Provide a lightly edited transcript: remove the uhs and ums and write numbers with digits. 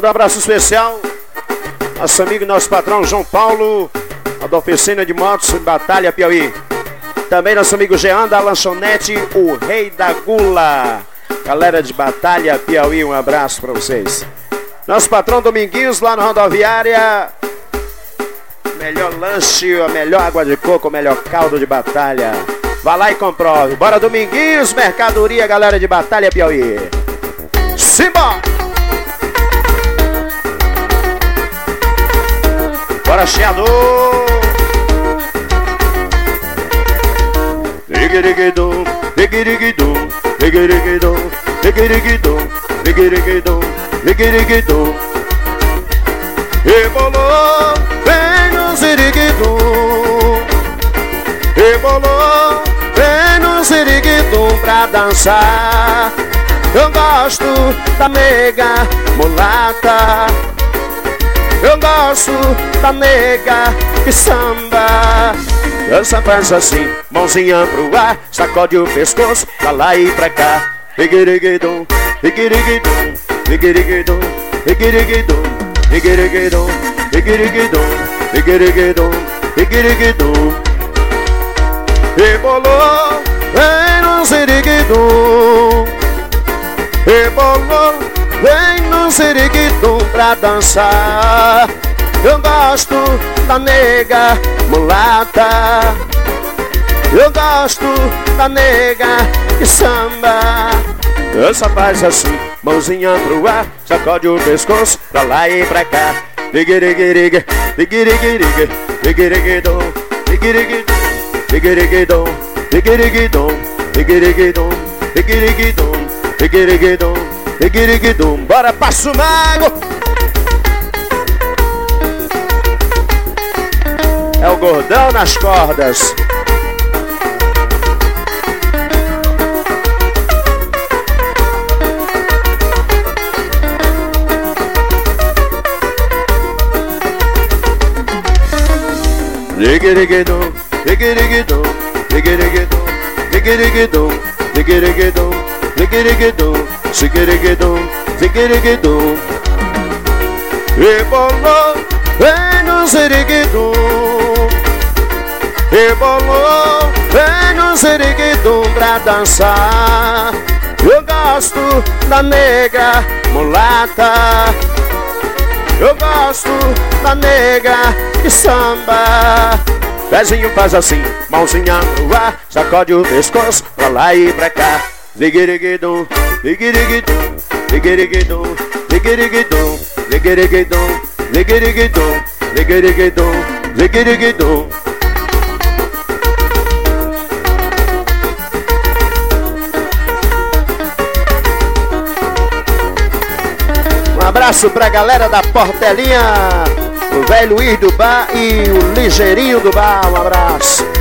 Manda um abraço especial. Nosso amigo e nosso patrão João Paulo, a da oficina de motos Batalha Piauí. Também nosso amigo Jean da lanchonete O Rei da Gula. Galera de Batalha Piauí, um abraço pra vocês. Nosso patrão Dominguinhos lá na rodoviária. Melhor lanche, a melhor água de coco, o melhor caldo de Batalha. Vá lá e comprove. Bora Dominguinhos, mercadoria, galera de Batalha Piauí. Simbora! Bora, chiador! Digirigidum, digirigidum, digirigidum, digirigidum, digirigidum, digirigidum. Rebolou, vem no ziriguidum. Rebolou, vem no ziriguidum pra dançar. Eu gosto da nega mulata. Eu gosto da nega que samba. Dança, faz assim, mãozinha pro ar, sacode o pescoço, pra lá e pra cá. Digirigidum, digirigidum, digirigidum, digirigidum, digirigidum, digirigidum, digirigidum, digirigidum. Rebolou, vem no ziriguidum. Rebolou, vem no ziriguidum pra dançar. Eu gosto da nega mulata. Eu gosto da nega que samba. Dança, faz assim, mãozinha pro ar, sacode o pescoço, pra lá e pra cá. Digirigiriga, digirigiriga, digirigidum, digirigidum, digirigidum, digirigidum, digirigidum, digirigidum, digirigidum, digirigidum. Bora, Passo Mago! É o gordão nas cordas. Digirigidum, digirigidum, digirigidum, digirigidum, digirigidum, digirigidum, digirigidum, digirigidum. Rebolou, vem no ziriguidum. Rebolou, vem no ziriguidum pra dançar. Eu gosto da nega mulata. Eu gosto da nega que samba. Pezinho faz assim, mãozinha no ar, sacode o pescoço, pra lá e pra cá. Digirigidum, digirigidum, digirigidum, digirigidum, digirigidum, digirigidum, digirigidum, digirigidum. Um abraço pra galera da Portelinha, o velho Luiz do Bar e o Ligeirinho do Bar. Um abraço.